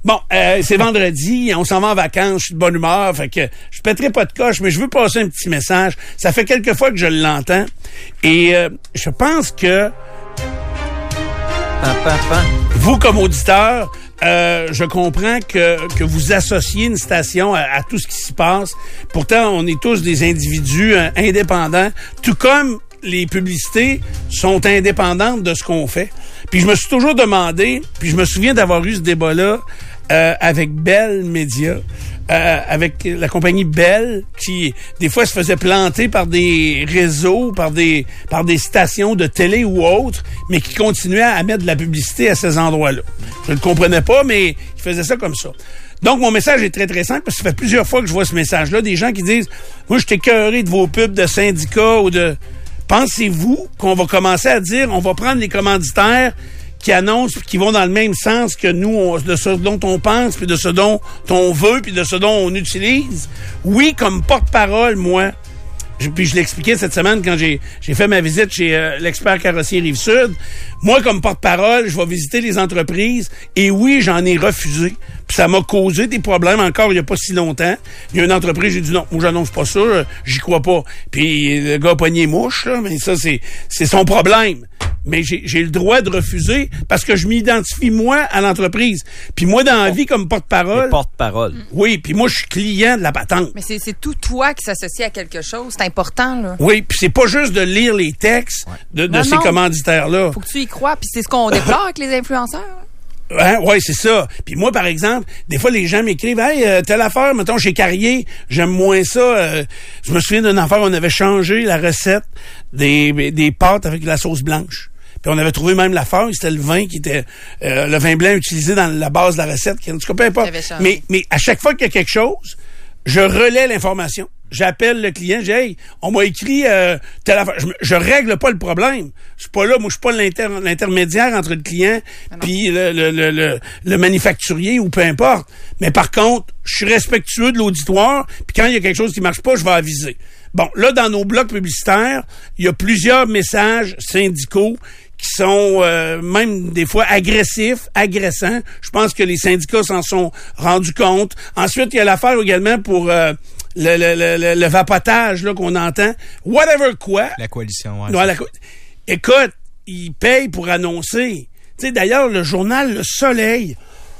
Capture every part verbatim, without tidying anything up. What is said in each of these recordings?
Bon, euh, c'est vendredi, on s'en va en vacances, je suis de bonne humeur, fait que je pèterai pas de coche, mais je veux passer un petit message. Ça fait quelques fois que je l'entends et euh, je pense que Pam, pam, pam. vous, comme auditeur, euh, je comprends que, que vous associez une station à, à tout ce qui s'y passe. Pourtant, on est tous des individus euh, indépendants, tout comme les publicités sont indépendantes de ce qu'on fait. Puis je me suis toujours demandé, puis je me souviens d'avoir eu ce débat-là euh, avec Bell Media, euh, avec la compagnie Bell, qui des fois se faisait planter par des réseaux, par des par des stations de télé ou autres, mais qui continuaient à mettre de la publicité à ces endroits-là. Je ne comprenais pas, mais ils faisaient ça comme ça. Donc, mon message est très, très simple, parce que ça fait plusieurs fois que je vois ce message-là, des gens qui disent « Moi, je t'ai écœuré de vos pubs de syndicats ou de... » Pensez-vous qu'on va commencer à dire, on va prendre les commanditaires qui annoncent, qui vont dans le même sens que nous, on, de ce dont on pense, puis de ce dont on veut, puis de ce dont on utilise? Oui, comme porte-parole, moi, je, puis je l'expliquais cette semaine quand j'ai, j'ai fait ma visite chez euh, l'expert carrossier Rive-Sud. Moi, comme porte-parole, je vais visiter les entreprises et oui, j'en ai refusé. Puis ça m'a causé des problèmes encore il n'y a pas si longtemps. Il y a une entreprise, j'ai dit non, moi j'annonce pas ça, j'y crois pas. Puis le gars a pogné mouche, là, mais ça, c'est, c'est son problème. Mais j'ai, j'ai le droit de refuser parce que je m'identifie, moi, à l'entreprise. Puis moi, dans la vie, comme porte-parole... Porte-parole. Oui, puis moi, je suis client de la patente. Mais c'est, c'est tout toi qui s'associe à quelque chose. C'est important, là. Oui, puis c'est pas juste de lire les textes de, de non, ces non. commanditaires-là. Faut que tu y crois, puis c'est ce qu'on déplore avec les influenceurs. Hein? Oui, c'est ça. Puis moi, par exemple, des fois, les gens m'écrivent « Hey, euh, telle affaire, mettons, chez Carrier, j'aime moins ça. Euh, » Je me souviens d'une affaire, on avait changé la recette des, des pâtes avec la sauce blanche. Puis on avait trouvé même la feuille, c'était le vin qui était euh, le vin blanc utilisé dans la base de la recette. En tout cas, peu importe. Mais, mais à chaque fois qu'il y a quelque chose, je relais l'information. J'appelle le client, je dis « Hey, on m'a écrit euh, telle affaire. » Je, je règle pas le problème. Je suis pas là, moi je suis pas l'inter, l'intermédiaire entre le client puis le, le, le, le, le manufacturier ou peu importe. Mais par contre, je suis respectueux de l'auditoire, puis quand il y a quelque chose qui marche pas, je vais aviser. Bon, là, dans nos blocs publicitaires, il y a plusieurs messages syndicaux qui sont euh, même des fois agressifs, agressants. Je pense que les syndicats s'en sont rendus compte. Ensuite, il y a l'affaire également pour euh, le, le, le, le vapotage là, qu'on entend. Whatever quoi. La coalition, ouais. Non, la co- Écoute, ils payent pour annoncer. Tu sais, d'ailleurs, le journal Le Soleil,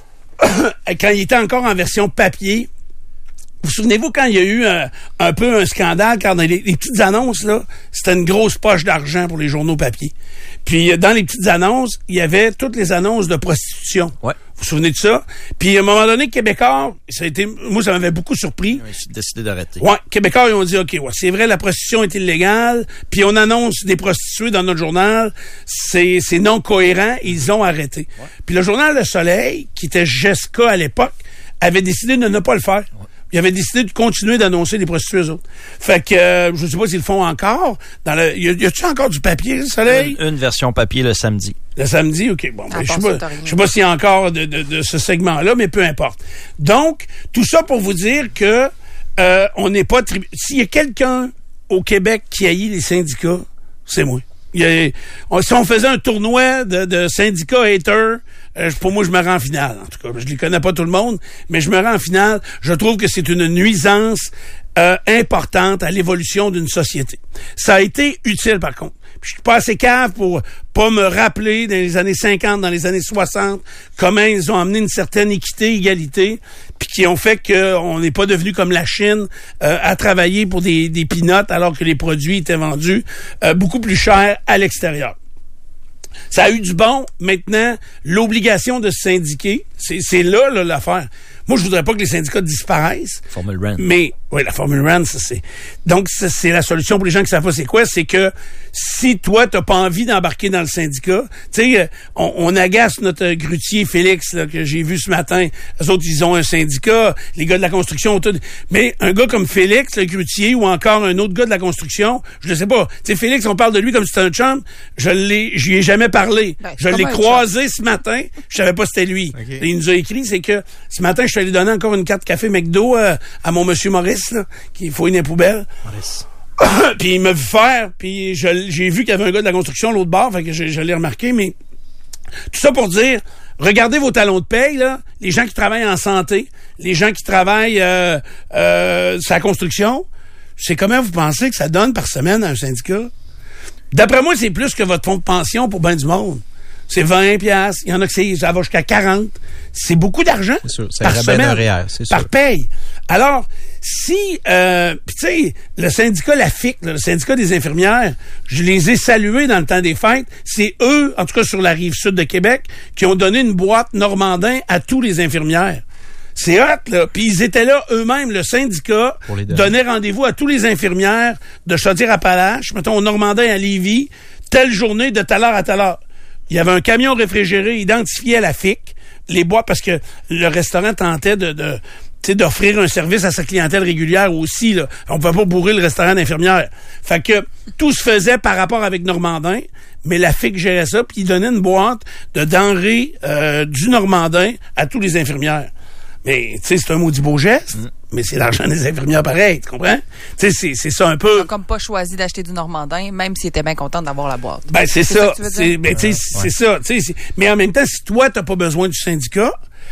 quand il était encore en version papier, vous souvenez-vous quand il y a eu un, un peu un scandale, quand dans les, les petites annonces, là, c'était une grosse poche d'argent pour les journaux papier. Puis dans les petites annonces, il y avait toutes les annonces de prostitution. Ouais. Vous vous souvenez de ça? Puis à un moment donné, Québécois, ça a été, moi ça m'avait beaucoup surpris. Ils ont décidé d'arrêter. Ouais, Québécois, ils ont dit, OK, ouais, c'est vrai, la prostitution est illégale, puis on annonce des prostituées dans notre journal, c'est, c'est non cohérent, ils ont arrêté. Ouais. Puis le journal Le Soleil, qui était G E S C A à l'époque, avait décidé de ne pas le faire. Ouais. Ils avaient décidé de continuer d'annoncer les prostituées eux autres. Fait que, euh, je sais pas s'ils le font encore. Dans le, y, a, y a-tu encore du papier, Le Soleil? Une, une version papier le samedi. Le samedi, OK. Bon, ben, Ah, je sais bon, pas, je sais pas s'il y a encore de, de, de ce segment-là, mais peu importe. Donc, tout ça pour vous dire que euh, on n'est pas... Tri- S'il y a quelqu'un au Québec qui haït les syndicats, c'est moi. Il y a, on, si on faisait un tournoi de, de syndicats haters, euh, pour moi, je me rends en finale. En tout cas, je les connais pas tout le monde, mais je me rends en finale. Je trouve que c'est une nuisance euh, importante à l'évolution d'une société. Ça a été utile, par contre. Puis je suis pas assez cave pour pas me rappeler dans les années cinquante, dans les années soixante, comment ils ont amené une certaine équité, égalité, puis qui ont fait qu'on n'est pas devenu comme la Chine euh, à travailler pour des, des peanuts alors que les produits étaient vendus euh, beaucoup plus cher à l'extérieur. Ça a eu du bon. Maintenant, l'obligation de se syndiquer, c'est, c'est là, là l'affaire. Moi, je voudrais pas que les syndicats disparaissent. Formule R A N. Mais, oui, la Formule R A N, ça, c'est... Donc, ça, c'est la solution pour les gens qui savent pas c'est quoi, c'est que si toi, t'as pas envie d'embarquer dans le syndicat, tu sais, on, on agace notre grutier Félix, là, que j'ai vu ce matin. Les autres, ils ont un syndicat, les gars de la construction, tout. Mais un gars comme Félix, le grutier, ou encore un autre gars de la construction, je ne sais pas. Tu sais, Félix, on parle de lui comme si c'était un chum. Je l'ai, j'y ai jamais parlé. Ben, je l'ai croisé ce matin. Je savais pas c'était lui. Okay. Il nous a écrit, c'est que ce matin, je suis allé donner encore une carte café McDo euh, à mon monsieur Maurice, là, qui fouille les poubelles. Maurice. Puis il m'a vu faire, puis je, j'ai vu qu'il y avait un gars de la construction à l'autre bord, fait que je, je l'ai remarqué, mais tout ça pour dire, regardez vos talons de paye, là, les gens qui travaillent en santé, les gens qui travaillent euh, euh, sur la construction, c'est comment vous pensez que ça donne par semaine à un syndicat? D'après moi, c'est plus que votre fonds de pension pour ben du monde. C'est vingt piastres. Il y en a que c'est, ça va jusqu'à quarante. C'est beaucoup d'argent c'est sûr, ça par semaine, R E E R, c'est par sûr. paye. Alors, si, euh, tu sais, le syndicat, la F I C, là, le syndicat des infirmières, je les ai salués dans le temps des fêtes. C'est eux, en tout cas sur la rive sud de Québec, qui ont donné une boîte Normandin à tous les infirmières. C'est hot, là. Puis ils étaient là eux-mêmes, le syndicat donnait rendez-vous à tous les infirmières de Chaudière-Appalaches, mettons au Normandin à Lévis, telle journée de telle heure à telle heure. Il y avait un camion réfrigéré identifié à la F I C, les boîtes, parce que le restaurant tentait de, de tu sais, d'offrir un service à sa clientèle régulière aussi, là. On pouvait pas bourrer le restaurant d'infirmières. Fait que tout se faisait par rapport avec Normandin, mais la F I C gérait ça, puis il donnait une boîte de denrées euh, du Normandin à tous les infirmières. Mais, tu sais, c'est un maudit beau geste, mm. mais c'est l'argent des infirmières pareil, tu comprends? Tu sais, c'est, c'est ça un peu. Ils n'ont comme pas choisi d'acheter du Normandin, même s'ils étaient bien contents d'avoir la boîte. Ben, c'est, c'est ça. ça que tu veux dire? C'est, ben, tu sais, euh, c'est ça. Tu sais, mais en même temps, si toi, t'as pas besoin du syndicat,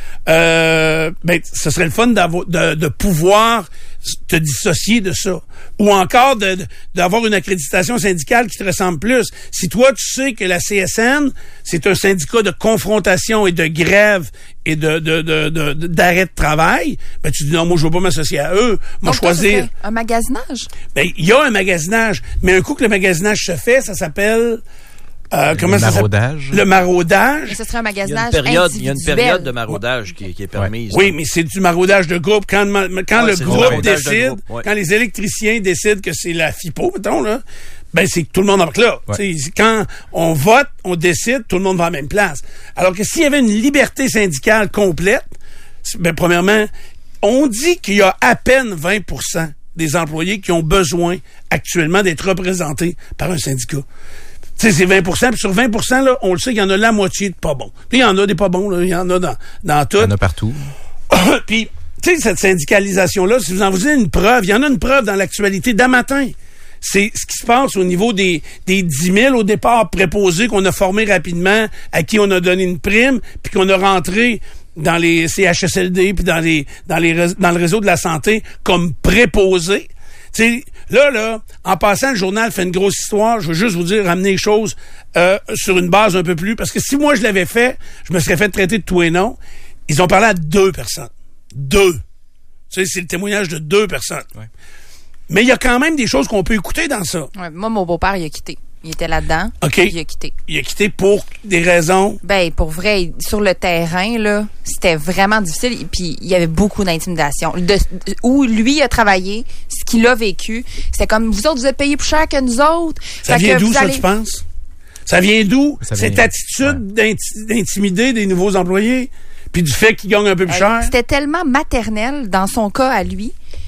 euh, ben, ce serait le fun d'avoir, de, de pouvoir te dissocier de ça. Ou encore de, de, d'avoir une accréditation syndicale qui te ressemble plus. Si toi, tu sais que la C S N, c'est un syndicat de confrontation et de grève et de, de, de, de, de d'arrêt de travail, ben, tu dis non, moi, je veux pas m'associer à eux. Moi, Donc, choisir. Un magasinage? Ben, il y a un magasinage. Mais un coup que le magasinage se fait, ça s'appelle, Euh, comment le ça maraudage. s'appelle? Le maraudage. Mais ce serait un Il y a magasinage une période, il y a une individuel. période de maraudage qui, qui est permise. Oui, mais c'est du maraudage de groupe. Quand, quand Ouais, le c'est du groupe maraudage de décide, groupe, ouais. quand les électriciens décident que c'est la FIPO, mettons, là, ben c'est que tout le monde embarque là. Ouais. Quand on vote, on décide, tout le monde va à la même place. Alors que s'il y avait une liberté syndicale complète, ben premièrement, on dit qu'il y a à peine vingt pour cent des employés qui ont besoin actuellement d'être représentés par un syndicat. Tu sais, c'est vingt pour cent, puis sur vingt pour cent, là, on le sait qu'il y en a la moitié de pas bons. Puis il y en a des pas bons, là, il y en a dans, dans tout. Il y en a partout. Puis, tu sais, cette syndicalisation-là, si vous en vous avez une preuve, il y en a une preuve dans l'actualité d'un matin. C'est ce qui se passe au niveau des, des dix mille au départ préposés qu'on a formés rapidement, à qui on a donné une prime, puis qu'on a rentré dans les C H S L D, puis dans les, dans les, dans le réseau de la santé comme préposés. Tu sais, là, là, en passant, le journal fait une grosse histoire. Je veux juste vous dire, ramener les choses euh, sur une base un peu plus. Parce que si moi, je l'avais fait, je me serais fait traiter de tout et non. Ils ont parlé à deux personnes. Deux. Tu sais, c'est le témoignage de deux personnes. Ouais. Mais il y a quand même des choses qu'on peut écouter dans ça. Ouais, moi, mon beau-père, il a quitté. Il était là-dedans. OK. Il a quitté. Il a quitté pour des raisons. Ben, pour vrai, sur le terrain, là, c'était vraiment difficile. Puis, il y avait beaucoup d'intimidation. De, de- où lui a travaillé, ce qu'il a vécu, c'était comme, vous autres, vous êtes payés plus cher que nous autres. Ça Fait vient que d'où, vous ça, allez- tu penses? Ça vient d'où? Ça vient- Cette attitude d'inti- d'intimider des nouveaux employés? Puis du fait qu'ils gagnent un peu plus Euh, cher? C'était tellement maternel dans son cas à lui.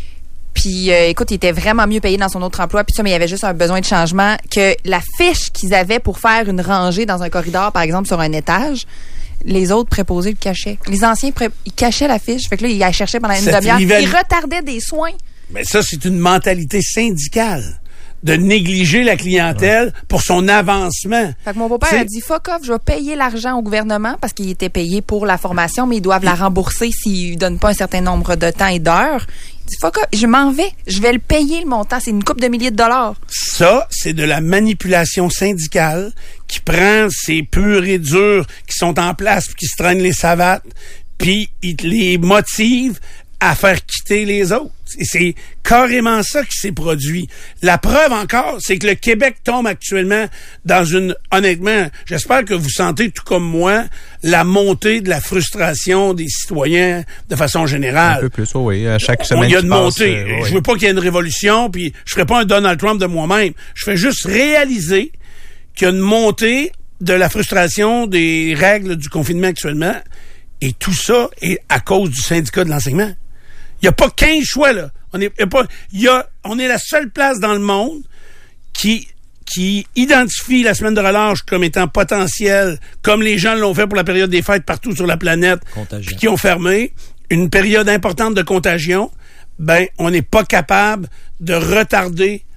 Puis, euh, écoute, il était vraiment mieux payé dans son autre emploi. Puis ça, mais il y avait juste un besoin de changement que la fiche qu'ils avaient pour faire une rangée dans un corridor, par exemple, sur un étage, les autres préposés le cachaient. Les anciens, pré- ils cachaient la fiche. Fait que là, ils la cherchaient pendant une Cette demi-heure. rivali- Ils retardaient des soins. Mais ça, c'est une mentalité syndicale de négliger la clientèle pour son avancement. Fait que mon beau-père T'sais- a dit, fuck off, je vais payer l'argent au gouvernement parce qu'il était payé pour la formation, mais ils doivent la rembourser s'ils ne donnent pas un certain nombre de temps et d'heures. Il dit, fuck off, je m'en vais. Je vais le payer, le montant. C'est une couple de milliers de dollars. Ça, c'est de la manipulation syndicale qui prend ces purs et durs qui sont en place puis qui se traînent les savates, puis il te les motive à faire quitter les autres. Et c'est carrément ça qui s'est produit. La preuve encore, c'est que le Québec tombe actuellement dans une... Honnêtement, j'espère que vous sentez, tout comme moi, la montée de la frustration des citoyens de façon générale. Un peu plus, oh oui. À chaque On semaine. y a qui de passe, montée. euh, Je oui. veux pas qu'il y ait une révolution, puis je ferai pas un Donald Trump de moi-même. Je fais juste réaliser qu'il y a une montée de la frustration des règles du confinement actuellement, et tout ça est à cause du syndicat de l'enseignement. Il y a pas quinze choix, là. On est, y a pas, il y a, on est la seule place dans le monde qui, qui identifie la semaine de relâche comme étant potentielle, comme les gens l'ont fait pour la période des fêtes partout sur la planète, Contagion. puis qui ont fermé une période importante de contagion. Ben, on n'est pas capable de retarder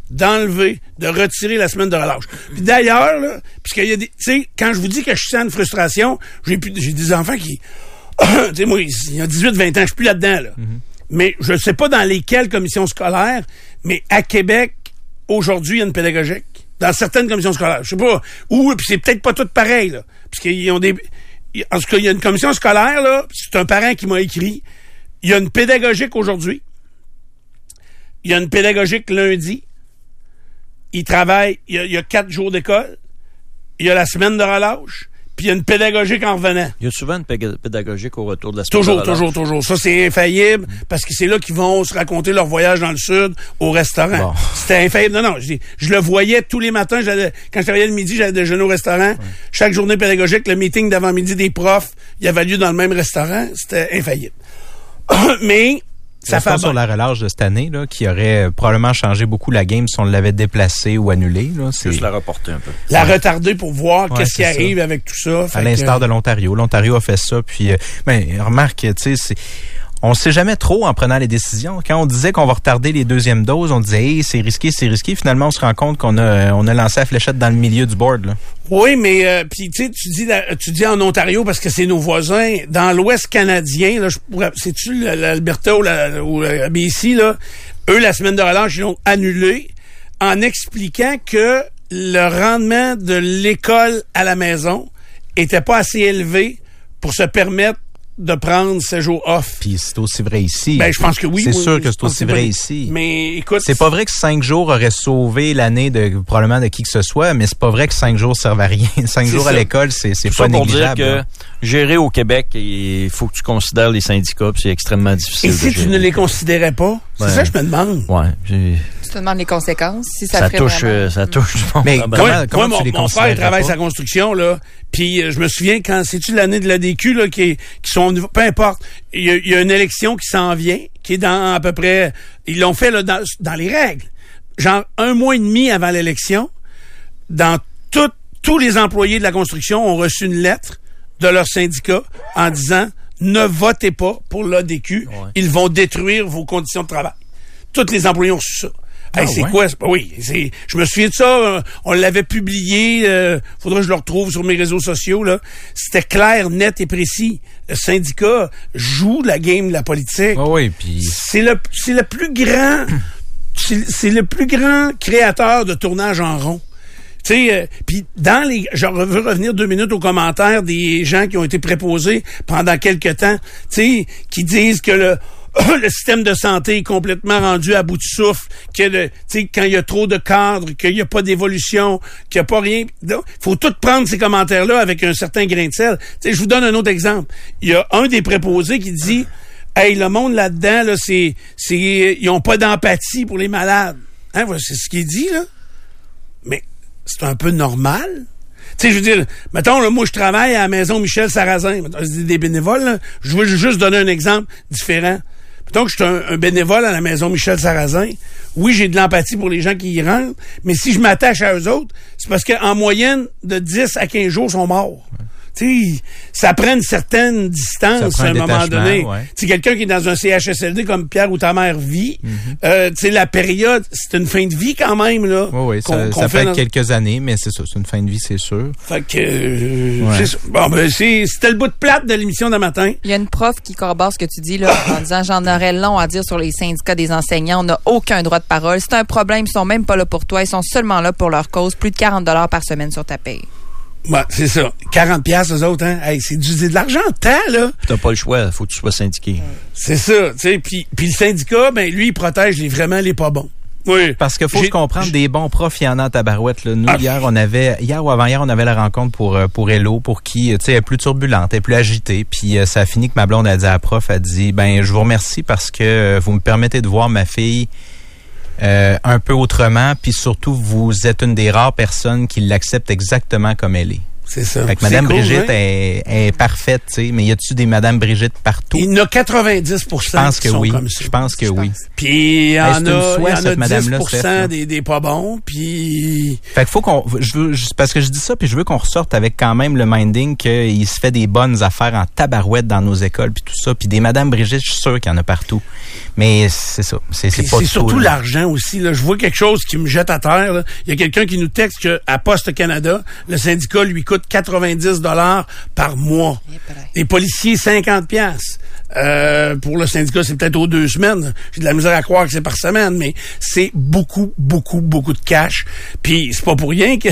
d'enlever, de retirer la semaine de relâche. Puis d'ailleurs, là, puisqu'il y a des, tu sais, quand je vous dis que je sens une frustration, j'ai plus, j'ai des enfants qui, tu sais, moi, il y a dix-huit vingt ans, je suis plus là-dedans, là. Mm-hmm. Mais je ne sais pas dans lesquelles commissions scolaires, mais à Québec, aujourd'hui, il y a une pédagogique. Dans certaines commissions scolaires. Je sais pas où, puis c'est peut-être pas tout pareil, là. Parce qu'ils ont des, en tout cas, il y a une commission scolaire, là, c'est un parent qui m'a écrit, il y a une pédagogique aujourd'hui. Il y a une pédagogique lundi. Il travaille, il y a, il y a quatre jours d'école. Il y a la semaine de relâche. Puis il y a une pédagogique en revenant. Il y a souvent une pédagogique au retour de la semaine toujours, de relâche. Toujours, toujours, toujours. Ça, c'est infaillible parce que c'est là qu'ils vont se raconter leur voyage dans le sud au restaurant. Bon. C'était infaillible. Non, non, je, je le voyais tous les matins. Quand je travaillais le midi, j'allais déjeuner au restaurant. Ouais. Chaque journée pédagogique, le meeting d'avant-midi des profs, il avait lieu dans le même restaurant. C'était infaillible. Mais... Ça fait sur la relâche de cette année, là, qui aurait probablement changé beaucoup la game si on l'avait déplacée ou annulée. Là, c'est... Juste la reporter un peu. La ouais. retarder pour voir ouais, qu'est-ce qui arrive ça. Avec tout ça. À l'instar que... de l'Ontario. L'Ontario a fait ça. Puis, euh, ben, remarque, tu sais, c'est... on ne sait jamais trop en prenant les décisions. Quand on disait qu'on va retarder les deuxièmes doses, on disait hey, c'est risqué, c'est risqué. Finalement, on se rend compte qu'on a, on a lancé la fléchette dans le milieu du board. Là. Oui, mais euh, puis tu sais, tu dis, tu dis en Ontario parce que c'est nos voisins. Dans l'Ouest canadien, là, je pourrais, c'est-tu l'Alberta ou la, ou la B C là, eux la semaine de relâche ils l'ont annulé en expliquant que le rendement de l'école à la maison était pas assez élevé pour se permettre de prendre ces jours off. Puis c'est aussi vrai ici. Ben, je pense que oui. C'est oui, sûr oui, que c'est aussi vrai ici. Mais écoute... C'est pas vrai que cinq jours auraient sauvé l'année de probablement de qui que ce soit, mais c'est pas vrai que cinq jours servent à rien. Cinq jours ça. À l'école, c'est, c'est pas négligeable. Pour dire que gérer au Québec, il faut que tu considères les syndicats, puis c'est extrêmement difficile. Et si tu ne les considérais pas? C'est ouais. ça que je me demande. Ouais. J'ai... Tu te demandes les conséquences, si ça, ça ferait touche, vraiment... euh, ça touche. Mais comment, moi, comment moi, tu mon, les mon frère travaille sa construction, là, puis euh, je me souviens quand, c'est-tu l'année de l'A D Q, là, qui, qui sont, peu importe, il y, a, il y a une élection qui s'en vient, qui est dans à peu près, ils l'ont fait, là, dans, dans les règles. Genre, un mois et demi avant l'élection, dans tout, tous les employés de la construction ont reçu une lettre de leur syndicat en disant, ne votez pas pour l'A D Q, ouais. Ils vont détruire vos conditions de travail. Tous les employés ont reçu ça. Hey, ah, c'est ouais. quoi? Oui, c'est, je me souviens de ça. Euh, on l'avait publié. Euh, faudrait que je le retrouve sur mes réseaux sociaux. Là, c'était clair, net et précis. Le syndicat joue la game de la politique. Oh oui, puis c'est le, c'est le plus grand, c'est, c'est le plus grand créateur de tournage en rond. Tu sais, euh, puis dans les, je veux revenir deux minutes aux commentaires des gens qui ont été préposés pendant quelques temps. Tu sais, qui disent que le le système de santé est complètement rendu à bout de souffle, que le, tu sais, quand il y a trop de cadres, qu'il n'y a pas d'évolution, qu'il n'y a pas rien. Il faut tout prendre ces commentaires-là avec un certain grain de sel. Tu sais, je vous donne un autre exemple. Il y a un des préposés qui dit, hey, le monde là-dedans, là, c'est, c'est, ils ont pas d'empathie pour les malades. Hein, c'est ce qu'il dit, là. Mais c'est un peu normal. Tu sais, je veux dire, mettons, là, moi, je travaille à la maison Michel Sarrazin. Mettons, je dis des bénévoles, là. Je veux juste donner un exemple différent. Mettons que je suis un, un bénévole à la maison Michel Sarrazin. Oui, j'ai de l'empathie pour les gens qui y rentrent, mais si je m'attache à eux autres, c'est parce qu'en moyenne, de dix à quinze jours, ils sont morts. Ouais. Tu sais, ça prend une certaine distance à un, un moment donné. Ouais. Tu sais, quelqu'un qui est dans un C H S L D comme Pierre ou ta mère vit, mm-hmm. euh, tu sais, la période, c'est une fin de vie quand même, là. Oui, oui, ça, ça fait dans... quelques années, mais c'est ça, c'est une fin de vie, c'est sûr. Fait que, euh, ouais. c'est, bon, ben, c'est, c'était le bout de plate de l'émission d'un matin. Il y a une prof qui corrobore ce que tu dis, là, en disant, j'en aurais long à dire sur les syndicats des enseignants, on n'a aucun droit de parole. C'est un problème, ils sont même pas là pour toi, ils sont seulement là pour leur cause, plus de quarante dollars par semaine sur ta paye. Ouais, c'est ça. quarante piastres, eux autres, hein. Hey, c'est du, c'est de l'argent de temps, là. T'as pas le choix. Faut que tu sois syndiqué. C'est ça, tu sais. Puis, puis le syndicat, ben, lui, il protège les, vraiment les pas bons. Oui. Parce qu'il faut J'ai, se comprendre, j'ai... des bons profs, il y en a à tabarouette, là. Nous, ah. hier, on avait, hier ou avant-hier, on avait la rencontre pour, pour Hello, pour qui, tu sais, elle est plus turbulente, elle est plus agitée. Puis, euh, ça a fini que ma blonde a dit à la prof, elle dit, ben, je vous remercie parce que vous me permettez de voir ma fille Euh, un peu autrement, puis surtout, vous êtes une des rares personnes qui l'accepte exactement comme elle est. C'est ça. Fait que Madame cool, Brigitte hein? est, est parfaite, tu sais, mais y a-tu des Madame Brigitte partout? Il y en a quatre-vingt-dix pour cent Je pense que qui sont oui. comme ça. Je pense que Je oui. pense. Puis il y en Hey, a, c'est une il y souhait, en a cette madame-là, dix pour cent Steph, là. des, des pas bons, puis... Fait qu'il faut qu'on, je veux, je- parce que je dis ça, puis je veux qu'on ressorte avec quand même le minding qu'il se fait des bonnes affaires en tabarouette dans nos écoles, puis tout ça, puis des Madame Brigitte, je suis sûr qu'il y en a partout. Mais c'est ça, c'est, c'est Puis pas c'est tout, surtout là. l'argent aussi. Là. Je vois quelque chose qui me jette à terre. Là. Il y a quelqu'un qui nous texte qu'à Poste Canada, le syndicat lui coûte quatre-vingt-dix dollars par mois. Les policiers, cinquante piastres. Euh, pour le syndicat, c'est peut-être aux deux semaines. J'ai de la misère à croire que c'est par semaine, mais c'est beaucoup, beaucoup, beaucoup de cash. Puis c'est pas pour rien qu'ils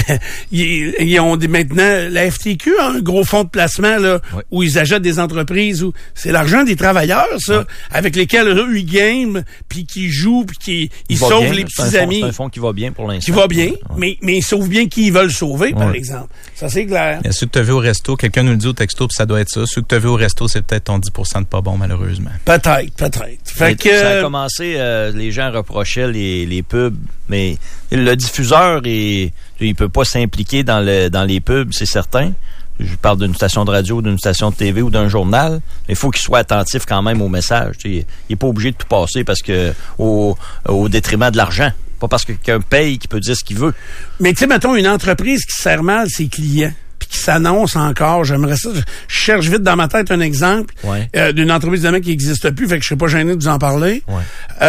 ils ont des, maintenant, la F T Q a un gros fonds de placement là, Oui. où ils achètent des entreprises. Où c'est l'argent des travailleurs, ça, Oui. avec lesquels eux, ils game, puis qui jouent, puis qui ils va sauvent bien, les c'est un petits fonds- amis. C'est un fonds qui va bien pour l'instant. Qui va bien, Ouais. mais, mais ils sauvent bien qui ils veulent sauver, par Ouais. exemple. Ça, c'est clair. Il y a ceux que tu as vu au resto, quelqu'un nous le dit au texto, puis ça doit être ça. Ceux que tu as vu au resto, c'est peut-être ton dix pour cent de pas bon, malheureusement. Peut-être, peut-être. Fait Mais que... Ça a commencé, euh, les gens reprochaient les, les pubs, mais le diffuseur, il, il peut pas s'impliquer dans, le, dans les pubs, c'est certain. Je parle d'une station de radio, d'une station de T V ou d'un journal, mais il faut qu'il soit attentif quand même au message. Tu sais, il n'est pas obligé de tout passer parce que au, au détriment de l'argent. Pas parce que quelqu'un paye qu'il peut dire ce qu'il veut. Mais tu sais, mettons, une entreprise qui sert mal ses clients, puis qui s'annonce encore, j'aimerais ça, je cherche vite dans ma tête un exemple Ouais. euh, d'une entreprise de mec qui n'existe plus, fait que je serais pas gêné de vous en parler. Ouais.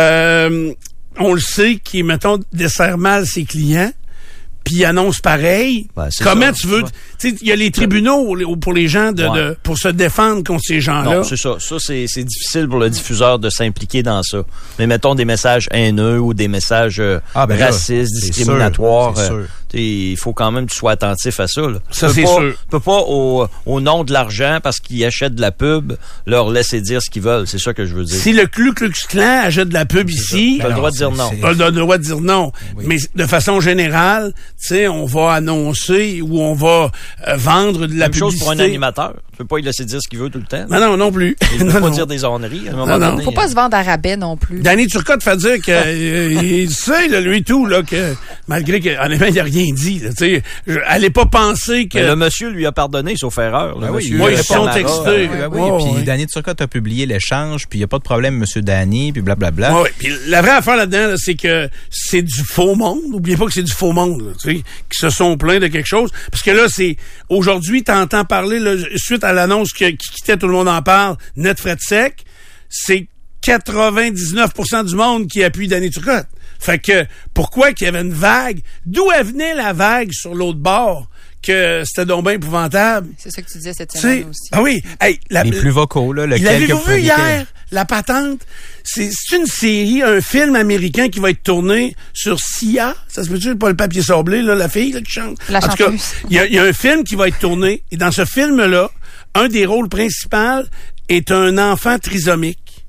Euh, on le sait, qui, mettons, dessert mal ses clients, puis il annonce pareil. Ben, c'est Comment ça, tu veux... ouais. Tu sais, il y a les tribunaux pour les gens de, Ouais. de pour se défendre contre ces gens-là. Non, c'est ça. Ça, c'est, c'est difficile pour le diffuseur de s'impliquer dans ça. Mais mettons des messages haineux ou des messages euh, Ah, ben là, racistes, c'est discriminatoires. sûr, c'est euh, sûr. t'sais, il faut quand même que tu sois attentif à ça. Là. Ça, Tu peux c'est pas- sûr. Tu peux pas, au, au nom de l'argent, parce qu'ils achètent de la pub, leur laisser dire ce qu'ils veulent. C'est ça que je veux dire. Si le Ku Klux Klan achète de la pub ici, T'as le Ben droit non, de dire c'est- non. c'est- on a le droit de dire non. Oui. Mais de façon générale, tu sais, on va annoncer ou on va euh, vendre de la Même chose publicité. pour un animateur. Tu peux pas lui laisser dire ce qu'il veut tout le temps. Non, non, non plus. Il ne Non, peut pas non. dire des honneries. À un moment Non, non. donné, Faut pas se vendre à rabais non plus. Danny Turcotte fait dire que euh, il sait, là, lui tout, là, que malgré que honnêtement, il a rien dit. Là, tu sais, je- allez pas penser que. Mais le monsieur lui a pardonné, sauf erreur. Le Ben oui, monsieur, moi, euh, ils sont Camara, textés. euh, Oui, ben oui. Ouais, puis ouais. Danny Turcotte a publié l'échange, puis il n'y a pas de problème, Monsieur Danny, puis blablabla. Ouais, ouais. Puis la vraie affaire là-dedans, là, c'est que c'est du faux monde. N'oubliez pas que c'est du faux monde, là, tu sais, qui se sont plaints de quelque chose. Parce que là, c'est aujourd'hui, t'entends parler là, suite à l'annonce que- qui quittait, tout le monde en parle, net frais de sec, c'est quatre-vingt-dix-neuf pour cent du monde qui appuie Danny Turcotte. Fait que pourquoi qu'il y avait une vague? D'où elle venait la vague sur l'autre bord? Que c'était donc bien épouvantable. C'est ça que tu disais cette Tu semaine sais, aussi. ah oui, hey, la, Les plus vocaux, là, il lequel l'avez-vous que vous vu préférez? hier, La Patente? C'est c'est une série, un film américain qui va être tourné sur Sia. Ça se peut-tu, pas le papier sablé, là, la fille là, qui chante? La en tout cas, chanteuse. il y a, il y a un film qui va être tourné. Et dans ce film-là, un des rôles principaux est un enfant trisomique.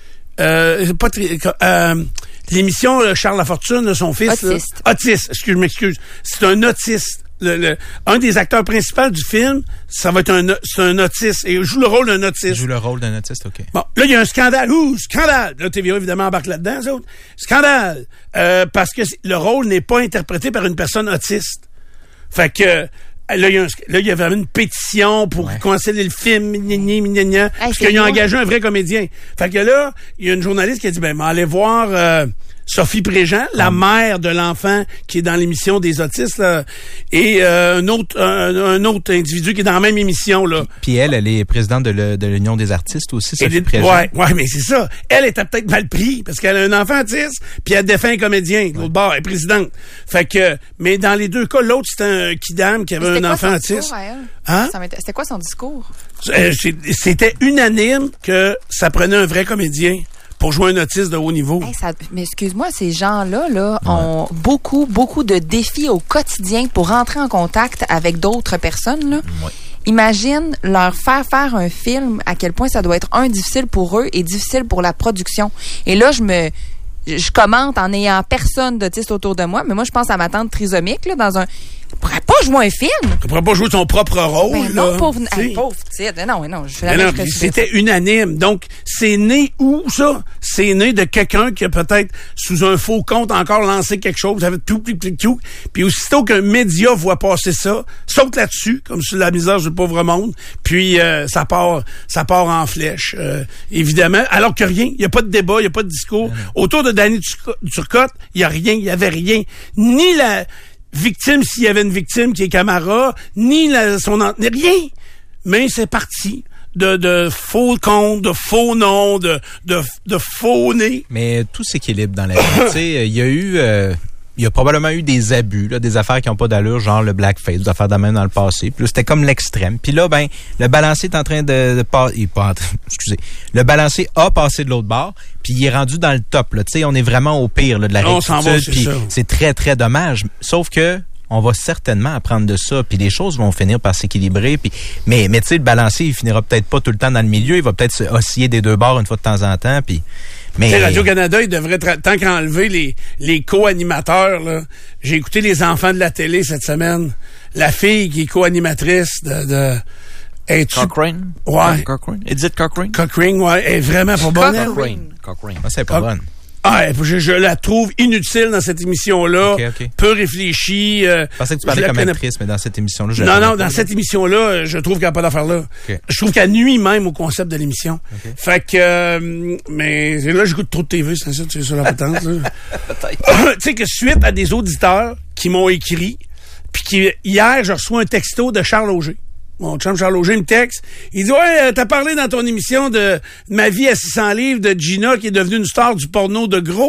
Euh, pas tri- euh, l'émission là, Charles Lafortune, là, son fils. là. Autiste. Autiste, excuse, je m'excuse. C'est un autiste. Le, le- un des acteurs principaux du film, ça va être un, c'est un autiste. Et il joue le rôle d'un Il autiste. joue le rôle d'un autiste, OK. Bon, là, il y a un scandale. Ouh, scandale! Là, T V A, évidemment, embarque là-dedans, eux autres. Scandale! Euh, parce que c'est- le rôle n'est pas interprété par une personne autiste. Fait que, euh, là, il y, a un sc- là, il y avait une pétition pour Ouais. canceller le film, gna, gna, gna, gna, Hey, parce c'est qu'ils ont drôle. engagé un vrai comédien. Fait que là, il y a une journaliste qui a dit, ben, allez voir euh, Sophie Préjean, la mère de l'enfant qui est dans l'émission des autistes, là, et euh, un autre un, un autre individu qui est dans la même émission, là. Puis elle, elle est présidente de, le- de l'Union des artistes aussi, Et Sophie les- Préjean. ouais, ouais, mais c'est ça. Elle était peut-être mal pris parce qu'elle a un enfant autiste, puis elle défend un comédien. De l'autre bord, elle est présidente. Fait que, mais dans les deux cas, l'autre c'était un kidam qui avait Mais c'était un quoi enfant son autiste. discours à elle? Hein? Ça m'inté- C'était quoi son discours? Euh, c'est- C'était unanime que ça prenait un vrai comédien pour jouer un autiste de haut niveau. Hey, ça- mais excuse-moi, ces gens-là là, ont beaucoup, beaucoup de défis au quotidien pour rentrer en contact avec d'autres personnes. Là. Ouais. Imagine leur faire faire un film, à quel point ça doit être, un, difficile pour eux et difficile pour la production. Et là, je me... Je commente en n'ayant personne d'autiste autour de moi, mais moi, je pense à ma tante trisomique, là, dans un... Il pourrait pas jouer un film. Il pourrait pas jouer son propre rôle. Ben là, non, pauvre, t'sais. hey, pauvre petite. Non, non, je fais Mais la non, même c'était unanime. Donc, c'est né où, ça? C'est né de quelqu'un qui a peut-être, sous un faux compte, encore lancé quelque chose. Ça fait tout, tout, tout, tout. Puis aussitôt qu'un média voit passer ça, saute là-dessus, comme sur la misère du pauvre monde. Puis, euh, ça part, ça part en flèche, euh, évidemment. Alors que rien. Il n'y a pas de débat, il n'y a pas de discours. Autour de Danny Turcotte, il n'y a rien, il n'y avait rien. Ni la victime, s'il y avait une victime qui est Camara, ni la, son... Ni rien. Mais c'est parti de, de faux comptes, de faux noms, de, de, de faux nez. Mais tout s'équilibre dans la vie. Tu sais, il y a eu... Euh Il y a probablement eu des abus, là, des affaires qui n'ont pas d'allure, genre le blackface, des affaires de même dans le passé. Puis là, c'était comme l'extrême. Puis là, ben, le balancier est en train de, de pas, il est pas en train, excusez, le balancier a passé de l'autre bord, puis il est rendu dans le top. Là, tu sais, on est vraiment au pire là, de la on s'en va, rectitude. Puis c'est très très dommage. Sauf que on va certainement apprendre de ça, puis les choses vont finir par s'équilibrer. Puis, mais, mais tu sais, le balancier, il finira peut-être pas tout le temps dans le milieu, il va peut-être osciller des deux bords une fois de temps en temps. Puis mais Radio-Canada, il devrait, tra- tant qu'enlever les, les co-animateurs, là. J'ai écouté Les Enfants de la télé cette semaine. La fille qui est co-animatrice de... de est-tu... Cochrane? Ouais. Cochrane? Edith Cochrane? Cochrane, ouais. Elle est vraiment pas bonne. Cochrane. Cochrane. Ah, c'est pas Co- bonne. Ah, je, je la trouve inutile dans cette émission-là. Okay, okay. Peu réfléchie. Euh, je pensais que tu parlais comme actrice, mais dans cette émission-là, je Non, non, dans cette émission-là, je trouve qu'elle n'a pas d'affaire là. Okay. Je trouve qu'elle nuit même au concept de l'émission. Okay. Fait que, euh, mais là, j'écoute trop de T V, c'est ça, tu es sur la patente. Tu sais que suite à des auditeurs qui m'ont écrit, puis qui, hier, je reçois un texto de Charles Auger. Mon chum Charles Auger me texte. Il dit, ouais, t'as parlé dans ton émission de Ma vie à six cents livres de Gina qui est devenue une star du porno de gros.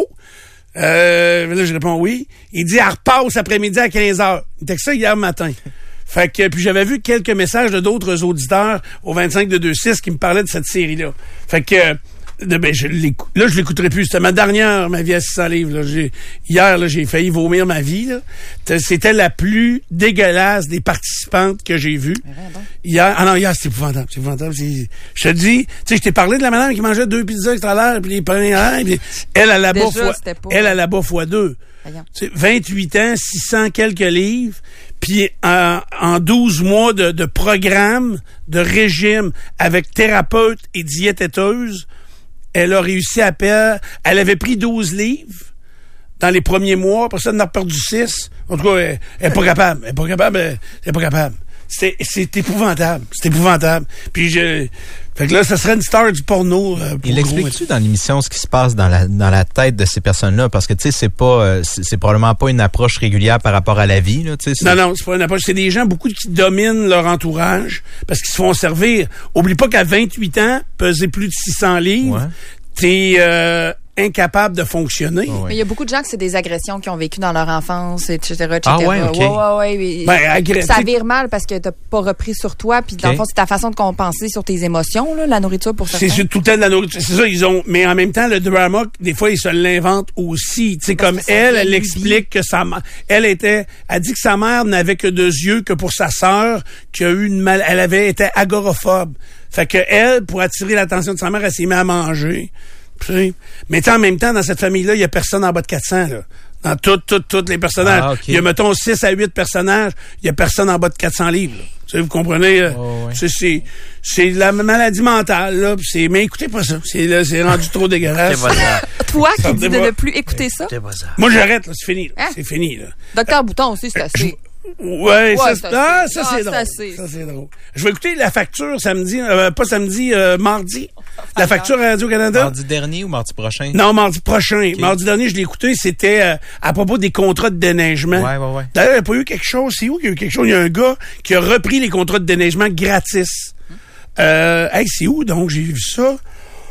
Euh, là, je réponds oui. Il dit, elle repasse après-midi à quinze heures. Il me texte ça hier matin. Fait que, puis j'avais vu quelques messages de d'autres auditeurs au vingt-cinq de deux six qui me parlaient de cette série-là. Fait que, de, ben, je là, je l'écouterai plus. C'était ma dernière, Ma vie à six cents livres. Là. J'ai, hier, là, j'ai failli vomir ma vie. Là. C'était la plus dégueulasse des participantes que j'ai vues. Hier, ah non, hier, c'est épouvantable. C'est épouvantable. C'est, je te dis, tu sais, je t'ai parlé de la madame qui mangeait deux pizzas extra larges, puis les prenait en puis elle, elle, là-bas, fois, elle, elle, là-bas, fois deux. C'est vingt-huit ans, six cents quelques livres, puis en, en douze mois de, de programme, de régime, avec thérapeute et diététeuse, elle a réussi à perdre... Elle avait pris douze livres dans les premiers mois. Après ça, elle en a perdu six. En tout cas, elle n'est pas capable. Elle n'est pas capable. Elle n'est pas capable. C'est, c'est épouvantable. C'est épouvantable. Puis je... Fait que là, ça serait une star du porno. Euh, pour Il explique-tu dans l'émission ce qui se passe dans la dans la tête de ces personnes-là? Parce que, tu sais, c'est pas... Euh, c'est, c'est probablement pas une approche régulière par rapport à la vie, là, tu sais. Non, non, c'est pas une approche. C'est des gens, beaucoup qui dominent leur entourage parce qu'ils se font servir. Oublie pas qu'à vingt-huit ans, peser plus de six cents livres, ouais. t'es... Euh, incapable de fonctionner. Oh, oui. Mais il y a beaucoup de gens que c'est des agressions qu'ils ont vécues dans leur enfance, et cetera, et cetera. Ah ouais, OK. Ouais, ouais, ouais. Ben, agré- ça vire mal parce que t'as pas repris sur toi, puis okay. dans le fond, c'est ta façon de compenser sur tes émotions, là, la nourriture pour certains. C'est sur tout le temps de la nourriture. C'est ça, ils ont, mais en même temps, le drama, des fois, ils se l'inventent aussi. Tu sais, comme elle, elle explique que sa mère, elle était, elle dit que sa mère n'avait que deux yeux que pour sa sœur, qui a eu une mal, elle avait été agoraphobe. Fait que elle, pour attirer l'attention de sa mère, elle s'est mise à manger. Puis, mais en même temps, dans cette famille-là, il y a personne en bas de quatre cents, là. Dans toutes, toutes, toutes les personnages. Ah, okay. Il y a, mettons, six à huit personnages, il y a personne en bas de quatre cents livres, là. Tu sais, vous comprenez? Oh, ouais. c'est, c'est, c'est la maladie mentale, là. C'est, mais écoutez pas ça. C'est, là, c'est rendu trop dégueulasse. Toi qui dis de ne plus écouter ça? Moi, j'arrête, là. C'est fini, là. Hein? C'est fini, là. Docteur Bouton aussi, c'est assez. Ouais, ouais, ça, c'est ah, ça, ah, c'est, c'est drôle. Assez. Ça, c'est drôle. Je vais écouter la facture samedi, euh, pas samedi, euh, mardi. La facture à Radio-Canada. Mardi dernier ou mardi prochain? Non, mardi prochain. Okay. Mardi dernier, je l'ai écouté, c'était euh, à propos des contrats de déneigement. Ouais, ouais, ouais. D'ailleurs, il n'y a pas eu quelque chose. C'est où qu'il y a eu quelque chose? Il y a un gars qui a repris les contrats de déneigement gratis. Hum. Euh, hey, c'est où donc? J'ai vu ça.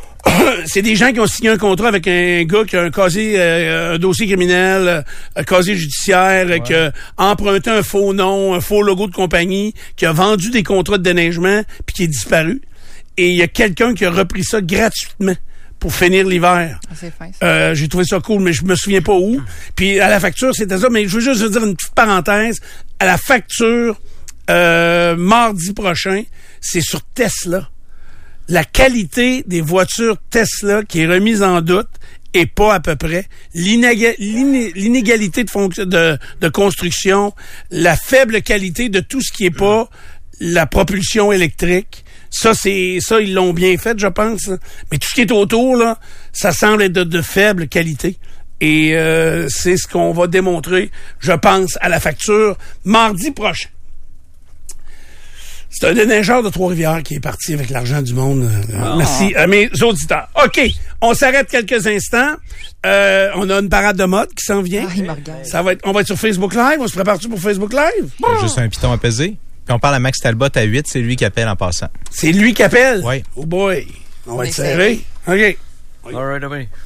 C'est des gens qui ont signé un contrat avec un gars qui a un casier, euh, un dossier criminel, un casier judiciaire, ouais. qui a emprunté un faux nom, un faux logo de compagnie, qui a vendu des contrats de déneigement, puis qui est disparu. Et il y a quelqu'un qui a repris ça gratuitement pour finir l'hiver. Ah, c'est fin, ça. Euh, j'ai trouvé ça cool, mais je me souviens pas où. Puis à la facture, c'était ça. Mais je veux juste vous dire une petite parenthèse. À la facture, euh, mardi prochain, c'est sur Tesla. La qualité des voitures Tesla qui est remise en doute et pas à peu près. L'inéga- l'iné- l'inégalité de, fonction, de, de construction, la faible qualité de tout ce qui est pas la propulsion électrique. Ça, c'est ça, ils l'ont bien fait, je pense. Mais tout ce qui est autour, là, ça semble être de, de faible qualité. Et euh, c'est ce qu'on va démontrer, je pense, à la facture mardi prochain. C'est un déneigeur de Trois-Rivières qui est parti avec l'argent du monde. Oh. Merci à mes auditeurs. OK, on s'arrête quelques instants. Euh, on a une parade de mode qui s'en vient. Ah, il me regarde. Ça va être, on va être sur Facebook Live. On se prépare-tu pour Facebook Live? Il y a juste un piton à peser. Puis on parle à Max Talbot à huit, c'est lui qui appelle en passant. C'est lui qui appelle? Oui. Oh boy. On va On être est serré. OK. All right, okay.